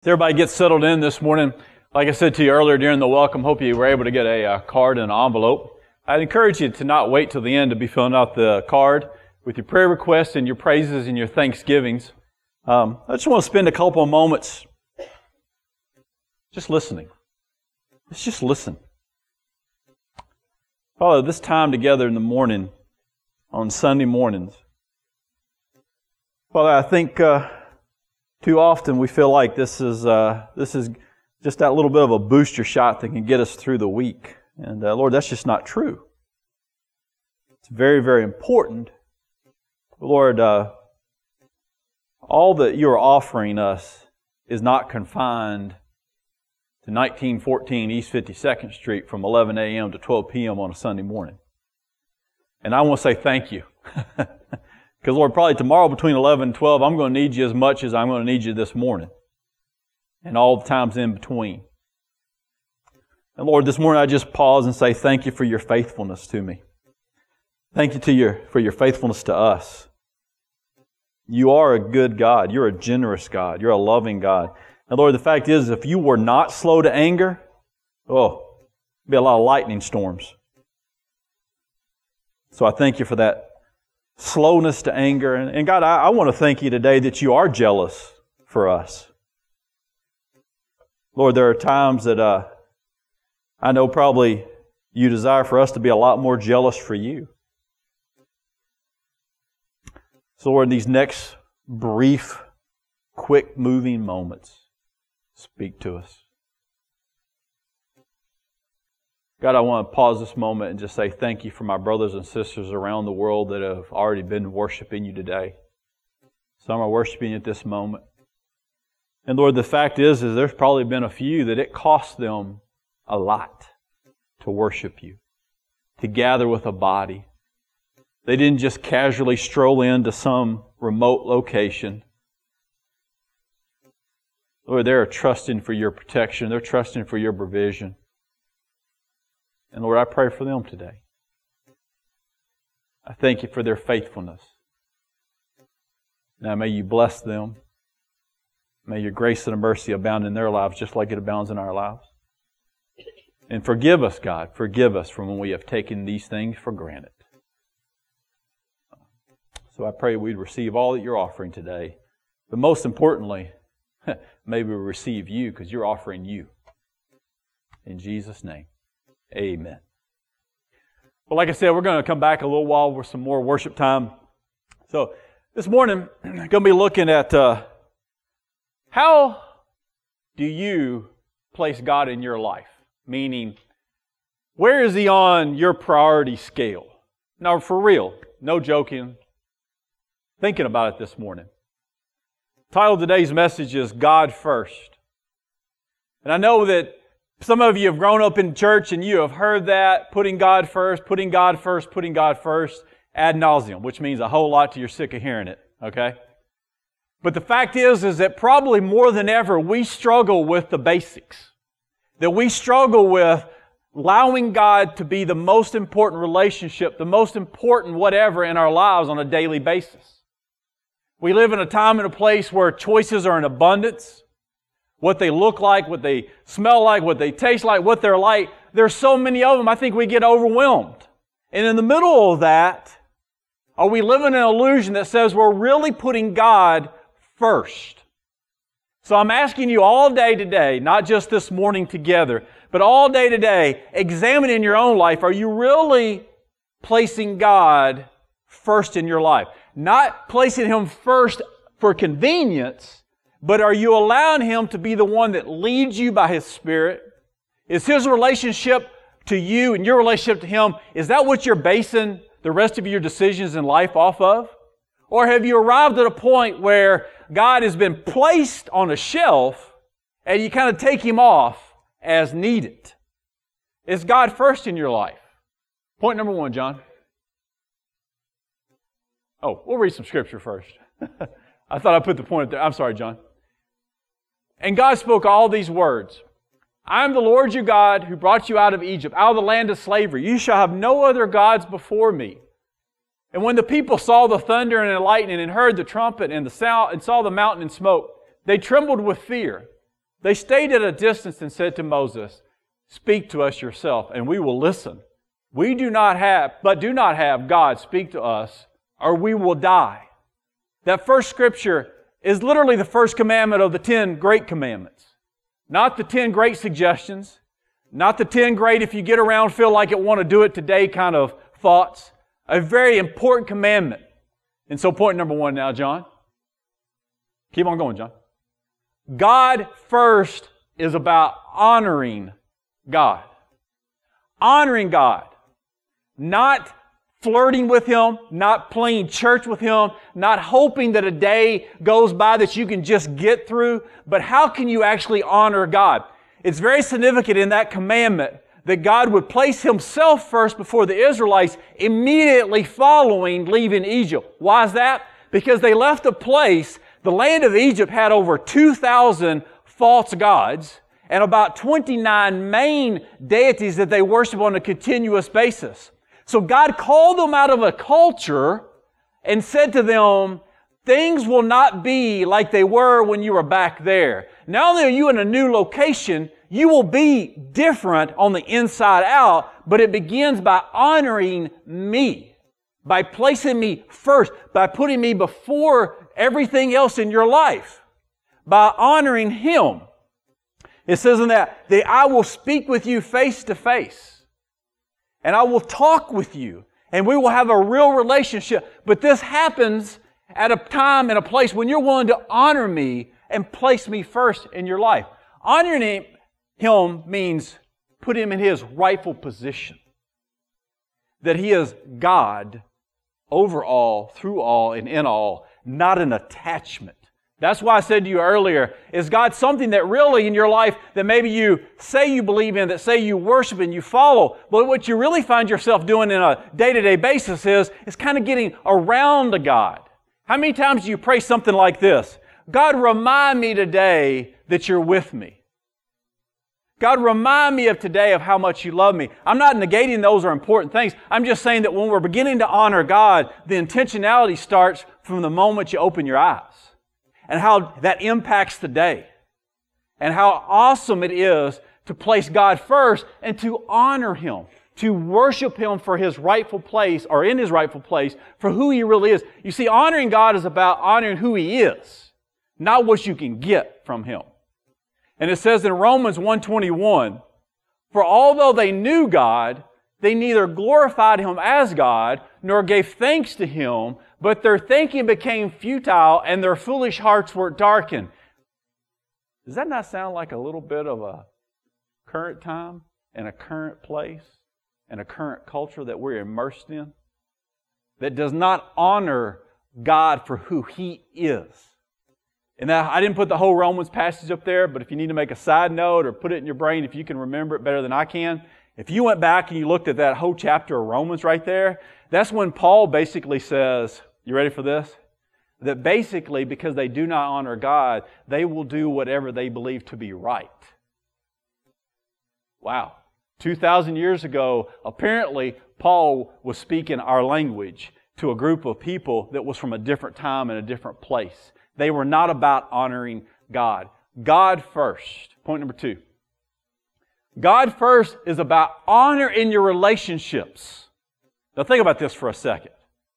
As everybody gets settled in this morning, like I said to you earlier during the welcome, hope you were able to get a card and an envelope. I'd encourage you to not wait till the end to be filling out the card with your prayer requests and your praises and your thanksgivings. I just want to spend a couple of moments just listening. Let's just listen. Father, this time together in the morning, on Sunday mornings, Father, I think too often we feel like this is just that little bit of a booster shot that can get us through the week. And Lord, that's just not true. It's very, very important. Lord, all that you're offering us is not confined to 1914 East 52nd Street from 11 a.m. to 12 p.m. on a Sunday morning. And I want to say thank you. Because, Lord, probably tomorrow between 11 and 12, I'm going to need you as much as I'm going to need you this morning. And all the times in between. And, Lord, this morning I just pause and say thank you for your faithfulness to me. Thank you for your faithfulness to us. You are a good God. You're a generous God. You're a loving God. And, Lord, the fact is, if you were not slow to anger, there'd be a lot of lightning storms. So I thank you for that slowness to anger. And God, I want to thank you today that you are jealous for us. Lord, there are times that I know probably you desire for us to be a lot more jealous for you. So Lord, in these next brief, quick moving moments, speak to us. God, I want to pause this moment and just say thank you for my brothers and sisters around the world that have already been worshiping you today. Some are worshiping at this moment. And Lord, the fact is there's probably been a few that it cost them a lot to worship you, to gather with a body. They didn't just casually stroll into some remote location. Lord, they're trusting for your protection. They're trusting for your provision. And Lord, I pray for them today. I thank you for their faithfulness. Now may you bless them. May your grace and mercy abound in their lives just like it abounds in our lives. And forgive us, God. Forgive us from when we have taken these things for granted. So I pray we'd receive all that you're offering today. But most importantly, may we receive you because you're offering you. In Jesus' name. Amen. Well, like I said, we're going to come back a little while with some more worship time. So this morning, I'm going to be looking at how do you place God in your life? Meaning, where is He on your priority scale? Now, for real, no joking, thinking about it this morning. The title of today's message is God First. And I know that some of you have grown up in church and you have heard that, putting God first, putting God first, putting God first, ad nauseum, which means a whole lot till you're sick of hearing it, okay? But the fact is that probably more than ever, we struggle with the basics. That we struggle with allowing God to be the most important relationship, the most important whatever in our lives on a daily basis. We live in a time and a place where choices are in abundance. What they look like, what they smell like, what they taste like, what they're like. There's so many of them, I think we get overwhelmed. And in the middle of that, are we living in an illusion that says we're really putting God first? So I'm asking you all day today, not just this morning together, but all day today, examine in your own life, are you really placing God first in your life? Not placing Him first for convenience, but are you allowing Him to be the one that leads you by His Spirit? Is His relationship to you and your relationship to Him, is that what you're basing the rest of your decisions in life off of? Or have you arrived at a point where God has been placed on a shelf and you kind of take Him off as needed? Is God first in your life? Point number 1, John. Oh, we'll read some scripture first. I thought I put the point there. I'm sorry, John. And God spoke all these words. I am the Lord your God who brought you out of Egypt, out of the land of slavery. You shall have no other gods before me. And when the people saw the thunder and the lightning and heard the trumpet and the sound and saw the mountain in smoke, they trembled with fear. They stayed at a distance and said to Moses, "Speak to us yourself, and we will listen. We do not have God speak to us, or we will die." That first scripture is literally the first commandment of the 10 great commandments. Not the 10 great suggestions, not the 10 great if you get around, feel like it, want to do it today kind of thoughts. A very important commandment. And so point number 1 now, John. Keep on going, John. God first is about honoring God. Honoring God. Not flirting with Him, not playing church with Him, not hoping that a day goes by that you can just get through, but how can you actually honor God? It's very significant in that commandment that God would place Himself first before the Israelites immediately following leaving Egypt. Why is that? Because they left a place, the land of Egypt had over 2,000 false gods and about 29 main deities that they worship on a continuous basis. So God called them out of a culture and said to them, things will not be like they were when you were back there. Not only are you in a new location, you will be different on the inside out, but it begins by honoring me, by placing me first, by putting me before everything else in your life, by honoring Him. It says in that I will speak with you face to face. And I will talk with you, and we will have a real relationship. But this happens at a time and a place when you're willing to honor me and place me first in your life. Honoring Him means put Him in His rightful position. That He is God over all, through all, and in all, not an attachment. That's why I said to you earlier, is God something that really in your life that maybe you say you believe in, that say you worship and you follow, but what you really find yourself doing in a day-to-day basis is kind of getting around to God. How many times do you pray something like this? God, remind me today that you're with me. God, remind me of today of how much you love me. I'm not negating those are important things. I'm just saying that when we're beginning to honor God, the intentionality starts from the moment you open your eyes. And how that impacts the day. And how awesome it is to place God first and to honor Him. To worship Him for His rightful place, or in His rightful place, for who He really is. You see, honoring God is about honoring who He is, not what you can get from Him. And it says in Romans 1:21, "For although they knew God, they neither glorified Him as God, nor gave thanks to Him, but their thinking became futile, and their foolish hearts were darkened." Does that not sound like a little bit of a current time and a current place and a current culture that we're immersed in? That does not honor God for who He is. And now, I didn't put the whole Romans passage up there, but if you need to make a side note or put it in your brain, if you can remember it better than I can, if you went back and you looked at that whole chapter of Romans right there, that's when Paul basically says, you ready for this? That basically, because they do not honor God, they will do whatever they believe to be right. Wow. 2,000 years ago, apparently, Paul was speaking our language to a group of people that was from a different time and a different place. They were not about honoring God. God first. Point number 2. God first is about honor in your relationships. Now think about this for a second.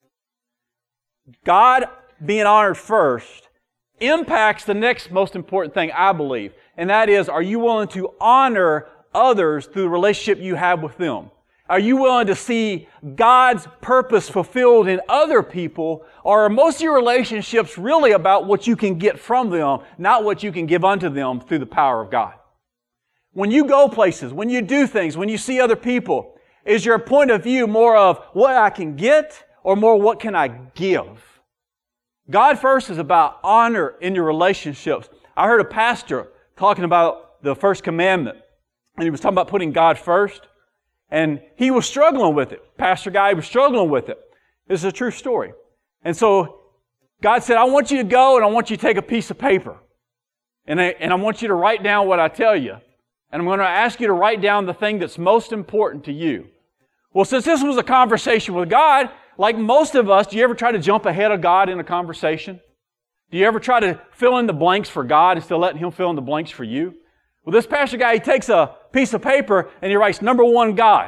God being honored first impacts the next most important thing, I believe. And that is, are you willing to honor others through the relationship you have with them? Are you willing to see God's purpose fulfilled in other people? Or are most of your relationships really about what you can get from them, not what you can give unto them through the power of God? When you go places, when you do things, when you see other people, is your point of view more of what I can get or more what can I give? God first is about honor in your relationships. I heard a pastor talking about the first commandment, and he was talking about putting God first, and he was struggling with it. Pastor guy was struggling with it. This is a true story. And so God said, I want you to go and I want you to take a piece of paper. And I want you to write down what I tell you. And I'm going to ask you to write down the thing that's most important to you. Well, since this was a conversation with God, like most of us, do you ever try to jump ahead of God in a conversation? Do you ever try to fill in the blanks for God instead of letting Him fill in the blanks for you? Well, this pastor guy, he takes a piece of paper and he writes, number one, God.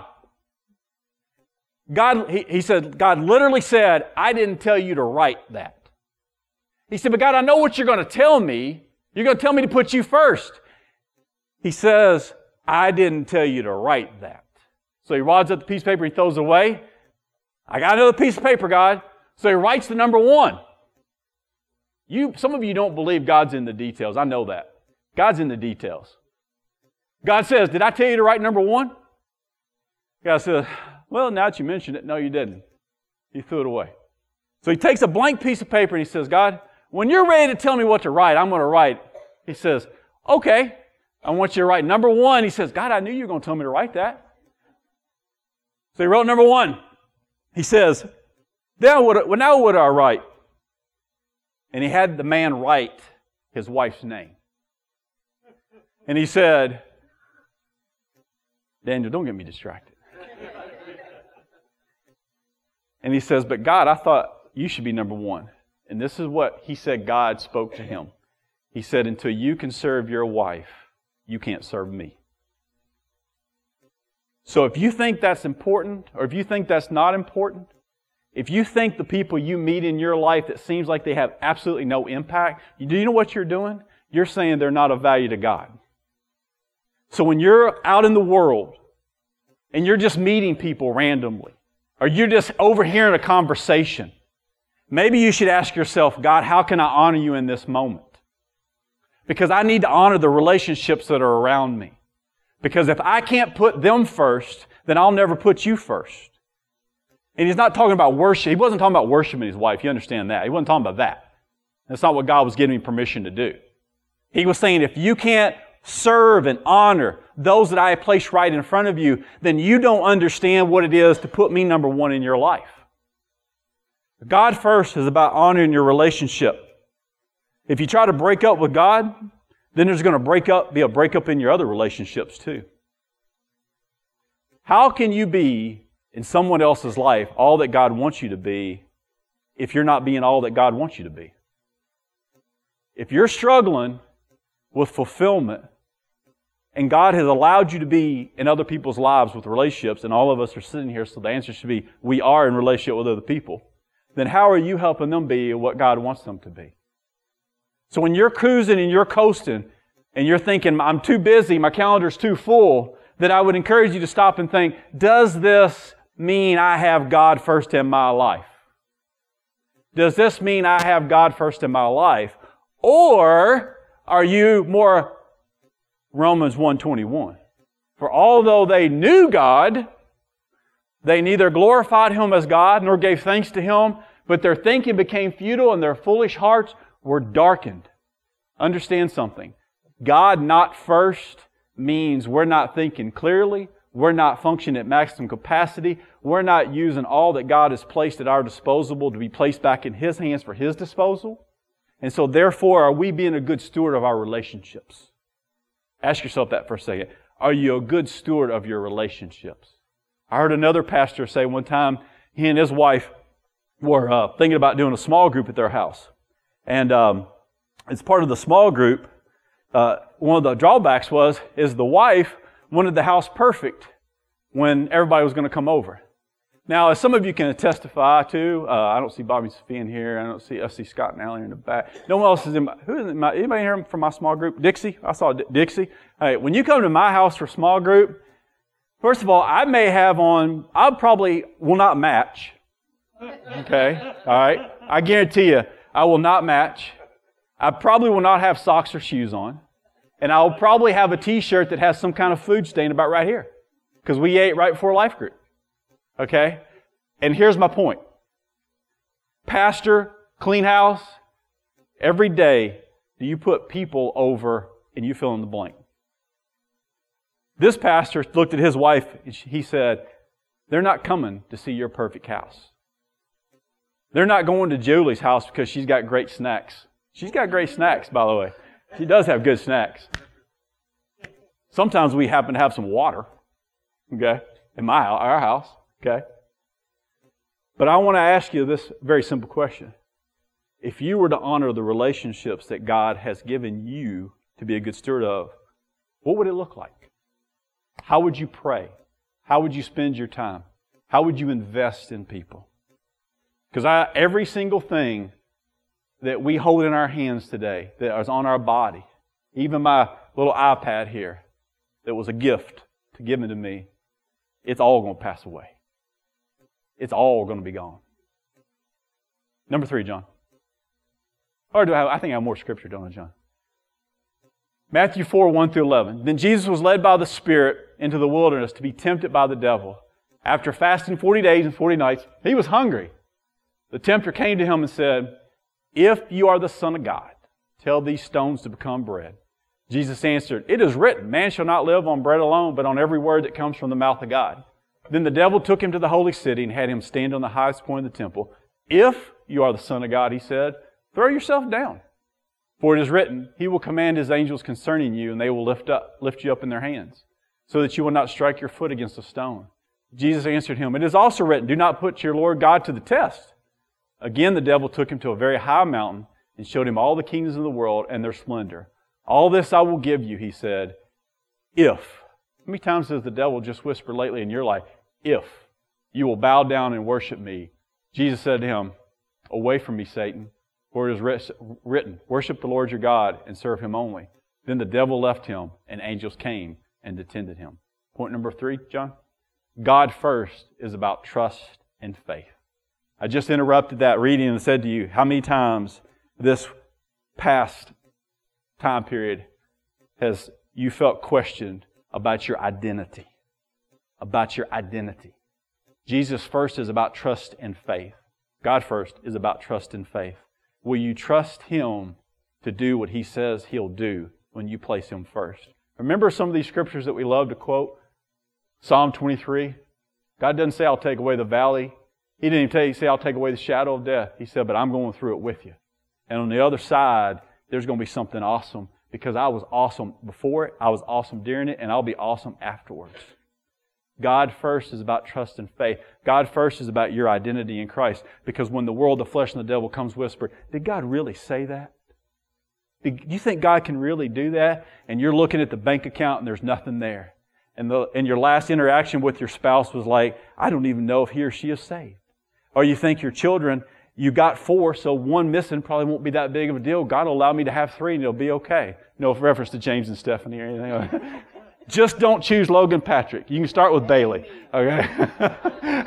He said, God literally said, I didn't tell you to write that. He said, but God, I know what you're going to tell me. You're going to tell me to put you first. He says, I didn't tell you to write that. So he wads up the piece of paper, he throws it away. I got another piece of paper, God. So he writes the number one. Some of you don't believe God's in the details. I know that. God's in the details. God says, did I tell you to write number one? God says, well, now that you mentioned it, no, you didn't. He threw it away. So he takes a blank piece of paper and he says, God, when you're ready to tell me what to write, I'm going to write. He says, okay, I want you to write number one. He says, God, I knew you were going to tell me to write that. So he wrote number one. He says, now what do I write? And he had the man write his wife's name. And he said, Daniel, don't get me distracted. And he says, but God, I thought you should be number one. And this is what he said God spoke to him. He said, until you can serve your wife, you can't serve me. So if you think that's important, or if you think that's not important, if you think the people you meet in your life that seems like they have absolutely no impact, do you know what you're doing? You're saying they're not of value to God. So when you're out in the world and you're just meeting people randomly, or you're just overhearing a conversation, maybe you should ask yourself, God, how can I honor you in this moment? Because I need to honor the relationships that are around me. Because if I can't put them first, then I'll never put you first. And he's not talking about worship. He wasn't talking about worshiping his wife. You understand that. He wasn't talking about that. That's not what God was giving him permission to do. He was saying, if you can't serve and honor those that I have placed right in front of you, then you don't understand what it is to put me number one in your life. God first is about honoring your relationship. If you try to break up with God, then there's going to be a breakup in your other relationships too. How can you be in someone else's life all that God wants you to be if you're not being all that God wants you to be? If you're struggling with fulfillment and God has allowed you to be in other people's lives with relationships, and all of us are sitting here, so the answer should be we are in relationship with other people, then how are you helping them be what God wants them to be? So when you're cruising and you're coasting and you're thinking, I'm too busy, my calendar's too full, then I would encourage you to stop and think, does this mean I have God first in my life? Does this mean I have God first in my life? Or are you more Romans 1:21? For although they knew God, they neither glorified Him as God nor gave thanks to Him, but their thinking became futile and their foolish hearts were darkened. Understand something. God not first means we're not thinking clearly, we're not functioning at maximum capacity, we're not using all that God has placed at our disposal to be placed back in His hands for His disposal. And so therefore, are we being a good steward of our relationships? Ask yourself that for a second. Are you a good steward of your relationships? I heard another pastor say one time, he and his wife were thinking about doing a small group at their house. And as part of the small group, one of the drawbacks is the wife wanted the house perfect when everybody was going to come over. Now, as some of you can testify to, I don't see Bobby Sophia in here. I see Scott and Allie in the back. No one else is anybody here from my small group? Dixie? I saw Dixie. Hey, when you come to my house for small group, first of all, I probably will not match. Okay? All right? I guarantee you, I will not match. I probably will not have socks or shoes on. And I'll probably have a t-shirt that has some kind of food stain about right here. Because we ate right before life group. Okay? And here's my point. Pastor, clean house, every day do you put people over and you fill in the blank. This pastor looked at his wife and he said, they're not coming to see your perfect house. They're not going to Julie's house because she's got great snacks. She's got great snacks, by the way. She does have good snacks. Sometimes we happen to have some water, okay, in our house, okay? But I want to ask you this very simple question. if you were to honor the relationships that God has given you to be a good steward of, what would it look like? How would you pray? How would you spend your time? How would you invest in people? Because every single thing that we hold in our hands today, that is on our body, even my little iPad here, that was a gift given to me, it's all going to pass away. It's all going to be gone. Number 3, John. Or I think I have more scripture, don't I, John? Matthew 4, 1 through 11. Then Jesus was led by the Spirit into the wilderness to be tempted by the devil. After fasting 40 days and 40 nights, he was hungry. The tempter came to him and said, "If you are the Son of God, tell these stones to become bread." Jesus answered, "It is written, man shall not live on bread alone, but on every word that comes from the mouth of God." Then the devil took him to the holy city and had him stand on the highest point of the temple. "If you are the Son of God," he said, "throw yourself down. For it is written, He will command His angels concerning you, and they will lift you up in their hands, so that you will not strike your foot against a stone." Jesus answered him, "It is also written, do not put your Lord God to the test." Again the devil took him to a very high mountain and showed him all the kingdoms of the world and their splendor. "All this I will give you," he said, "if." How many times has the devil just whispered lately in your life, "If you will bow down and worship me"? Jesus said to him, "Away from me, Satan, for it is written, worship the Lord your God and serve Him only." Then the devil left him, and angels came and attended him. Point number 3, John. God first is about trust and faith. I just interrupted that reading and said to you, how many times this past time period has you felt questioned about your identity? About your identity. Jesus first is about trust and faith. God first is about trust and faith. Will you trust Him to do what He says He'll do when you place Him first? Remember some of these scriptures that we love to quote? Psalm 23. God doesn't say, "I'll take away the valley." He didn't even say, "I'll take away the shadow of death." He said, "But I'm going through it with you. And on the other side, there's going to be something awesome, because I was awesome before it, I was awesome during it, and I'll be awesome afterwards." God first is about trust and faith. God first is about your identity in Christ. Because when the world, the flesh, and the devil comes whisper, "Did God really say that? Do you think God can really do that?" And you're looking at the bank account and there's nothing there. And your last interaction with your spouse was like, "I don't even know if he or she is saved." Or you think your children, you got 4, so 1 missing probably won't be that big of a deal. God will allow me to have 3 and it'll be okay. No reference to James and Stephanie or anything. Just don't choose Logan Patrick. You can start with Bailey. Okay?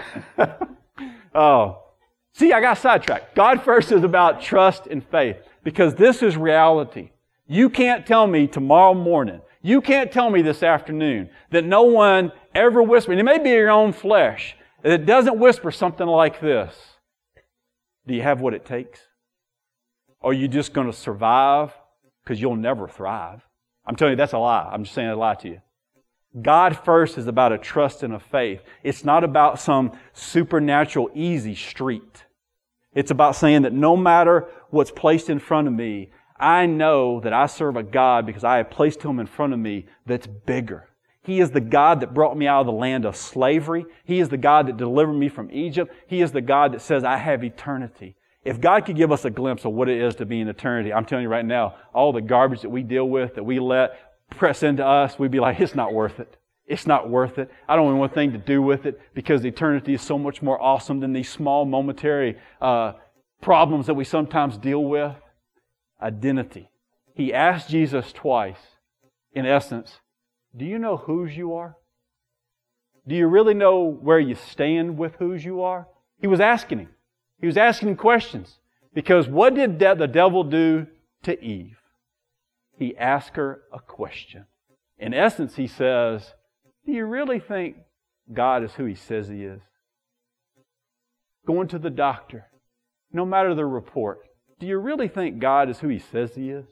Oh. See, I got sidetracked. God first is about trust and faith, because this is reality. You can't tell me tomorrow morning, you can't tell me this afternoon that no one ever whispered, and it may be your own flesh, that it doesn't whisper something like this. Do you have what it takes? Or are you just going to survive because you'll never thrive? I'm telling you, that's a lie. I'm just saying a lie to you. God first is about a trust and a faith. It's not about some supernatural easy street. It's about saying that no matter what's placed in front of me, I know that I serve a God because I have placed Him in front of me that's bigger. He is the God that brought me out of the land of slavery. He is the God that delivered me from Egypt. He is the God that says I have eternity. If God could give us a glimpse of what it is to be in eternity, I'm telling you right now, all the garbage that we deal with, that we let press into us, we'd be like, it's not worth it. It's not worth it. I don't want anything to do with it, because eternity is so much more awesome than these small momentary problems that we sometimes deal with. Identity. He asked Jesus twice, in essence, do you know whose you are? Do you really know where you stand with whose you are? He was asking him. He was asking questions. Because what did the devil do to Eve? He asked her a question. In essence, he says, do you really think God is who He says He is? Going to the doctor, no matter the report, do you really think God is who He says He is?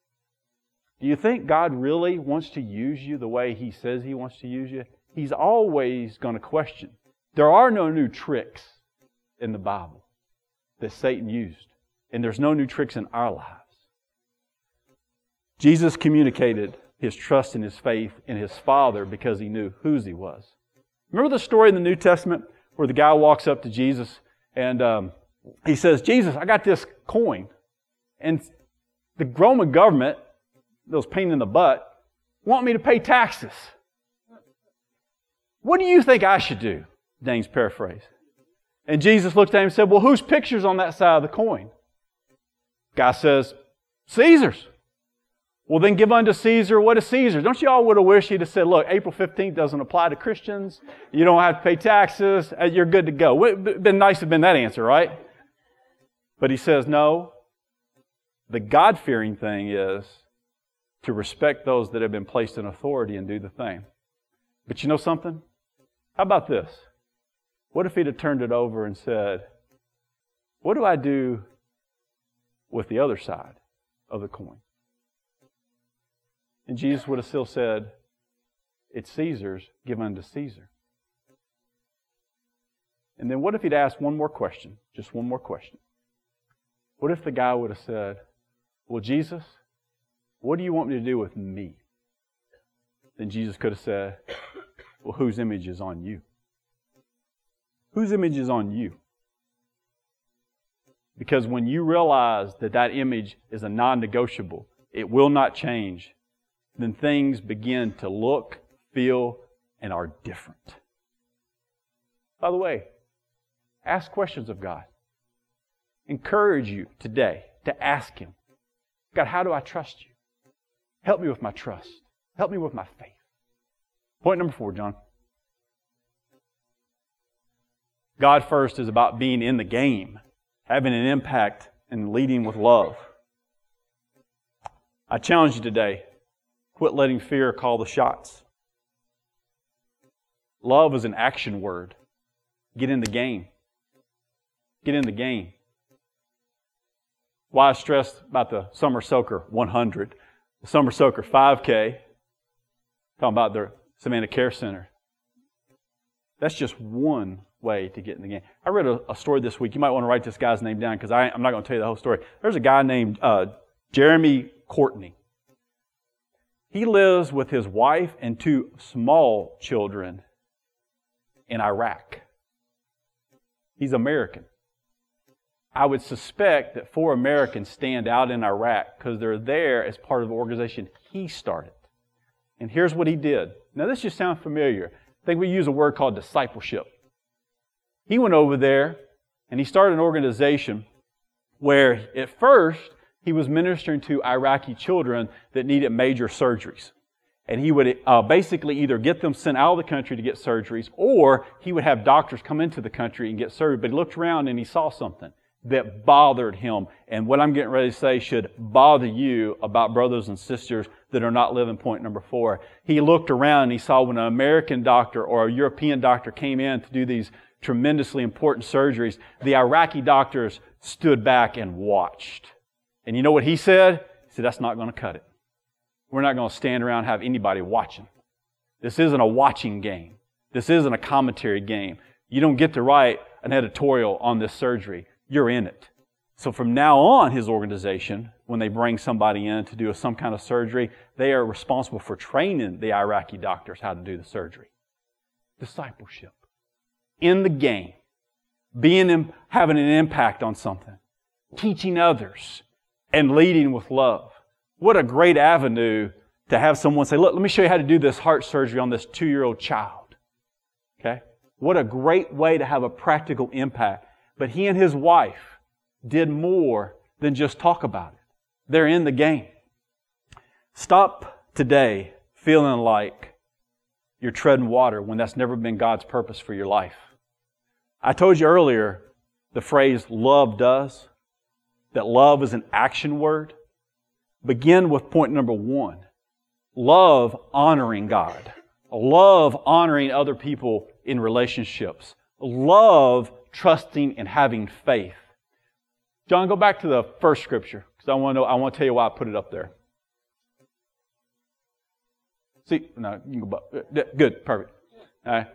Do you think God really wants to use you the way He says He wants to use you? He's always going to question. There are no new tricks in the Bible that Satan used. And there's no new tricks in our lives. Jesus communicated His trust and His faith in His Father because He knew whose He was. Remember the story in the New Testament where the guy walks up to Jesus and he says, Jesus, I got this coin. And the Roman government, those pain in the butt, want me to pay taxes. What do you think I should do? Dane's paraphrase. And Jesus looked at him and said, well, whose picture's on that side of the coin? Guy says, Caesar's. Well, then give unto Caesar what is Caesar. Don't you all would have wished he'd have said, look, April 15th doesn't apply to Christians. You don't have to pay taxes. You're good to go. It would have been nice to have been that answer, right? But he says, no. The God-fearing thing is to respect those that have been placed in authority and do the thing. But you know something? How about this? What if he'd have turned it over and said, what do I do with the other side of the coin? And Jesus would have still said, it's Caesar's, give unto Caesar. And then what if he'd asked one more question? Just one more question. What if the guy would have said, well, Jesus, what do you want me to do with me? Then Jesus could have said, well, whose image is on you? Whose image is on you? Because when you realize that that image is a non-negotiable, it will not change, then things begin to look, feel, and are different. By the way, ask questions of God. Encourage you today to ask Him, God, how do I trust you? Help me with my trust. Help me with my faith. Point number 4, John. God first is about being in the game, having an impact, and leading with love. I challenge you today, quit letting fear call the shots. Love is an action word. Get in the game. Get in the game. Why I stressed about the Summer Soaker 100, the Summer Soaker 5K, talking about the Savannah Care Center. That's just one way to get in the game. I read a story this week. You might want to write this guy's name down because I'm not going to tell you the whole story. There's a guy named Jeremy Courtney. He lives with his wife and 2 small children in Iraq. He's American. I would suspect that 4 Americans stand out in Iraq because they're there as part of the organization he started. And here's what he did. Now this just sounds familiar. I think we use a word called discipleship. He went over there and he started an organization where at first he was ministering to Iraqi children that needed major surgeries. And he would basically either get them sent out of the country to get surgeries, or he would have doctors come into the country and get surgery. But he looked around and he saw something that bothered him. And what I'm getting ready to say should bother you about brothers and sisters that are not living point number 4. He looked around and he saw when an American doctor or a European doctor came in to do these tremendously important surgeries, the Iraqi doctors stood back and watched. And you know what he said? He said, that's not going to cut it. We're not going to stand around and have anybody watching. This isn't a watching game. This isn't a commentary game. You don't get to write an editorial on this surgery. You're in it. So from now on, his organization, when they bring somebody in to do some kind of surgery, they are responsible for training the Iraqi doctors how to do the surgery. Discipleship. In the game. Having an impact on something. Teaching others. And leading with love. What a great avenue to have someone say, look, let me show you how to do this heart surgery on this 2-year-old child. Okay? What a great way to have a practical impact. But he and his wife did more than just talk about it. They're in the game. Stop today feeling like you're treading water when that's never been God's purpose for your life. I told you earlier the phrase love does, that love is an action word. Begin with point number 1. Love honoring God. Love honoring other people in relationships. Love trusting and having faith. John, go back to the first scripture because I want to tell you why I put it up there. See, no, you can go back. Good, perfect. All right.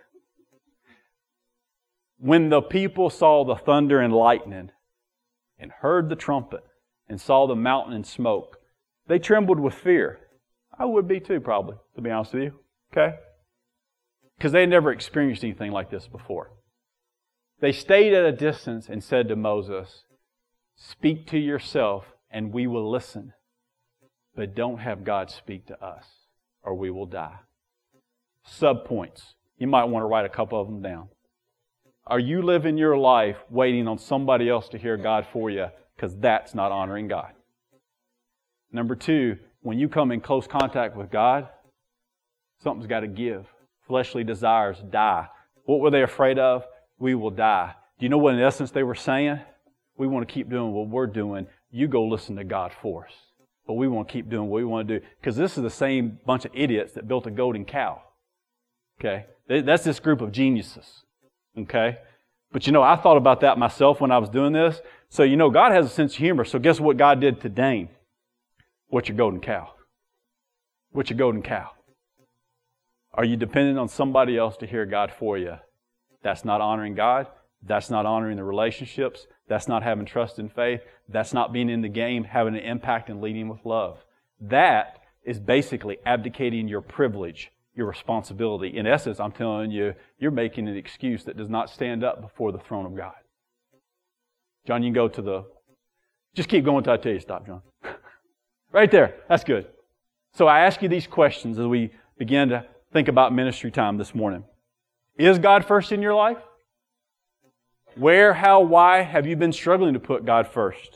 When the people saw the thunder and lightning and heard the trumpet and saw the mountain in smoke, they trembled with fear. I would be too, probably, to be honest with you. Okay? Because they had never experienced anything like this before. They stayed at a distance and said to Moses, "Speak to yourself and we will listen. But don't have God speak to us or we will die." Subpoints. You might want to write a couple of them down. Are you living your life waiting on somebody else to hear God for you? Because that's not honoring God. Number 2, when you come in close contact with God, something's got to give. Fleshly desires die. What were they afraid of? We will die. Do you know what in essence they were saying? We want to keep doing what we're doing. You go listen to God for us. But we want to keep doing what we want to do. Because this is the same bunch of idiots that built a golden cow. Okay? That's this group of geniuses. Okay? But I thought about that myself when I was doing this. So God has a sense of humor. So guess what God did to Dane? What's your golden cow? What's your golden cow? Are you dependent on somebody else to hear God for you? That's not honoring God. That's not honoring the relationships. That's not having trust and faith. That's not being in the game, having an impact and leading with love. That is basically abdicating your privilege, your responsibility. In essence, I'm telling you, you're making an excuse that does not stand up before the throne of God. John, you can go to the... Just keep going until I tell you to stop, John. Right there. That's good. So I ask you these questions as we begin to think about ministry time this morning. Is God first in your life? Where, how, why have you been struggling to put God first?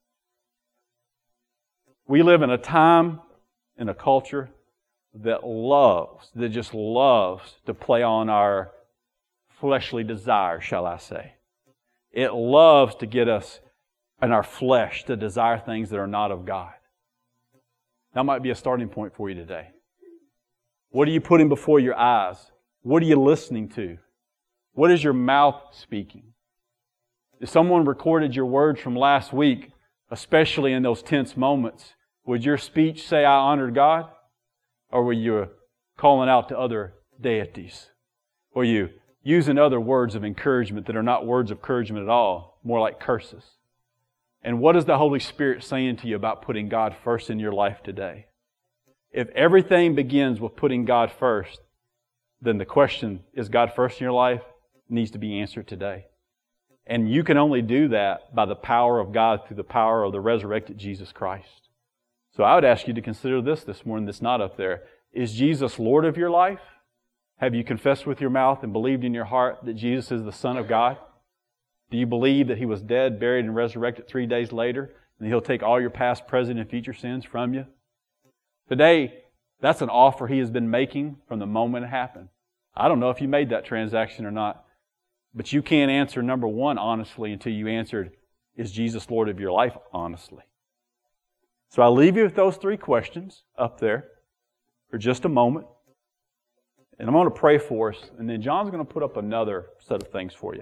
We live in a time, in a culture that just loves to play on our fleshly desires, shall I say. It loves to get us in our flesh to desire things that are not of God. That might be a starting point for you today. What are you putting before your eyes? What are you listening to? What is your mouth speaking? If someone recorded your words from last week, especially in those tense moments, would your speech say, "I honored God"? Or were you calling out to other deities? Were you using other words of encouragement that are not words of encouragement at all, more like curses? And what is the Holy Spirit saying to you about putting God first in your life today? If everything begins with putting God first, then the question, is God first in your life, needs to be answered today. And you can only do that by the power of God through the power of the resurrected Jesus Christ. So I would ask you to consider this morning that's not up there. Is Jesus Lord of your life? Have you confessed with your mouth and believed in your heart that Jesus is the Son of God? Do you believe that He was dead, buried, and resurrected 3 days later, and He'll take all your past, present, and future sins from you? Today, that's an offer He has been making from the moment it happened. I don't know if you made that transaction or not, but you can't answer number 1 honestly until you answered, is Jesus Lord of your life honestly? So I'll leave you with those 3 questions up there for just a moment. And I'm going to pray for us, and then John's going to put up another set of things for you.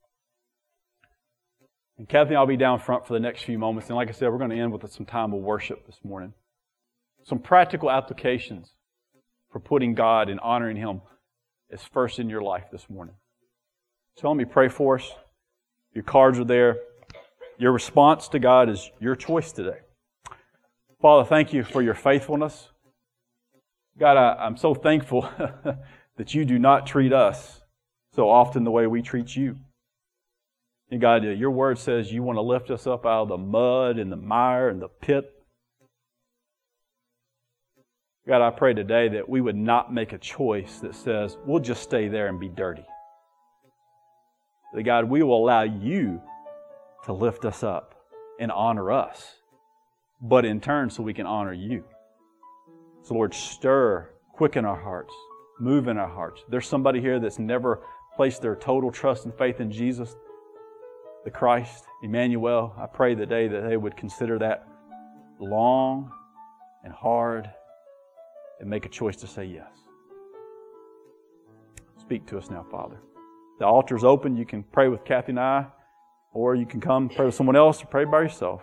And Kathy and I'll be down front for the next few moments. And like I said, we're going to end with some time of worship this morning. Some practical applications for putting God and honoring Him as first in your life this morning. So let me pray for us. Your cards are there. Your response to God is your choice today. Father, thank you for your faithfulness. God, I'm so thankful that you do not treat us so often the way we treat you. And God, your word says you want to lift us up out of the mud and the mire and the pit. God, I pray today that we would not make a choice that says, we'll just stay there and be dirty. That God, we will allow you to lift us up and honor us, but in turn so we can honor you. So Lord, stir, quicken our hearts, move in our hearts. There's somebody here that's never placed their total trust and faith in Jesus, the Christ, Emmanuel. I pray today that they would consider that long and hard and make a choice to say yes. Speak to us now, Father. The altar's open. You can pray with Kathy and I, or you can come pray with someone else or pray by yourself.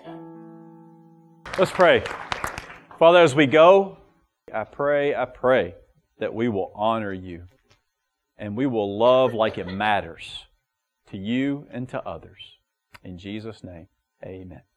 Let's pray. Father, as we go, I pray that we will honor you and we will love like it matters to you and to others. In Jesus' name, amen.